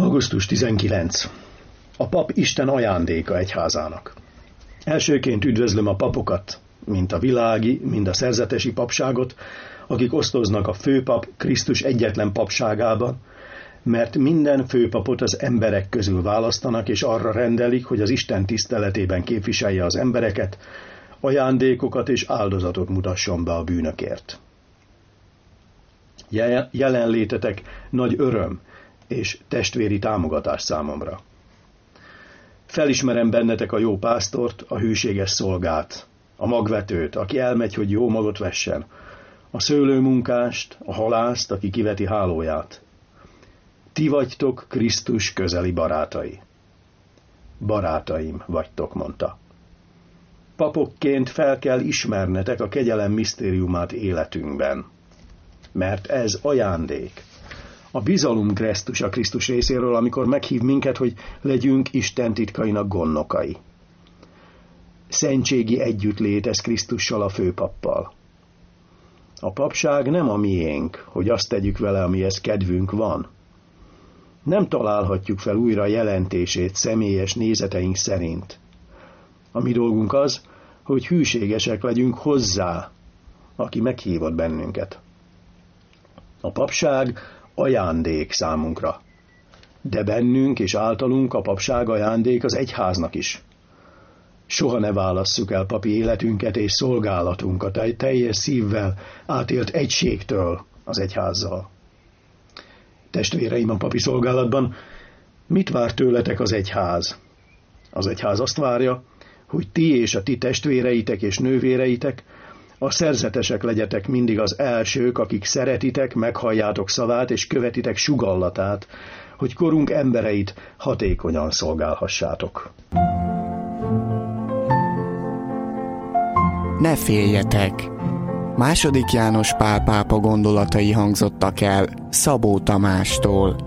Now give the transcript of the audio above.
Augusztus 19. A pap Isten ajándéka egyházának. Elsőként üdvözlöm a papokat, mint a világi, mind a szerzetesi papságot, akik osztoznak a főpap Krisztus egyetlen papságában, mert minden főpapot az emberek közül választanak, és arra rendelik, hogy az Isten tiszteletében képviselje az embereket, ajándékokat és áldozatot mutasson be a bűnökért. Jelenlétetek nagy öröm és testvéri támogatás számomra. Felismerem bennetek a jó pásztort, a hűséges szolgát, a magvetőt, aki elmegy, hogy jó magot vessen, a szőlőmunkást, a halászt, aki kiveti hálóját. Ti vagytok Krisztus közeli barátai. Barátaim vagytok, mondta. Papokként fel kell ismernetek a kegyelem misztériumát életünkben, mert ez ajándék. A bizalom kresztus a Krisztus részéről, amikor meghív minket, hogy legyünk Isten titkainak gondnokai. Szentségi együttlét ez Krisztussal, a főpappal. A papság nem a miénk, hogy azt tegyük vele, amihez kedvünk van. Nem találhatjuk fel újra jelentését személyes nézeteink szerint. A mi dolgunk az, hogy hűségesek legyünk hozzá, aki meghívott bennünket. A papság ajándék számunkra, de bennünk és általunk a papság ajándék az egyháznak is. Soha ne válasszuk el papi életünket és szolgálatunkat egy teljes szívvel átélt egységtől az egyházzal. Testvéreim a papi szolgálatban, mit vár tőletek az egyház? Az egyház azt várja, hogy ti és a ti testvéreitek és nővéreitek a szerzetesek legyetek mindig az elsők, akik szeretitek, meghalljátok szavát és követitek sugallatát, hogy korunk embereit hatékonyan szolgálhassátok. Ne féljetek! II. János Pál pápa gondolatai hangzottak el Szabó Tamástól.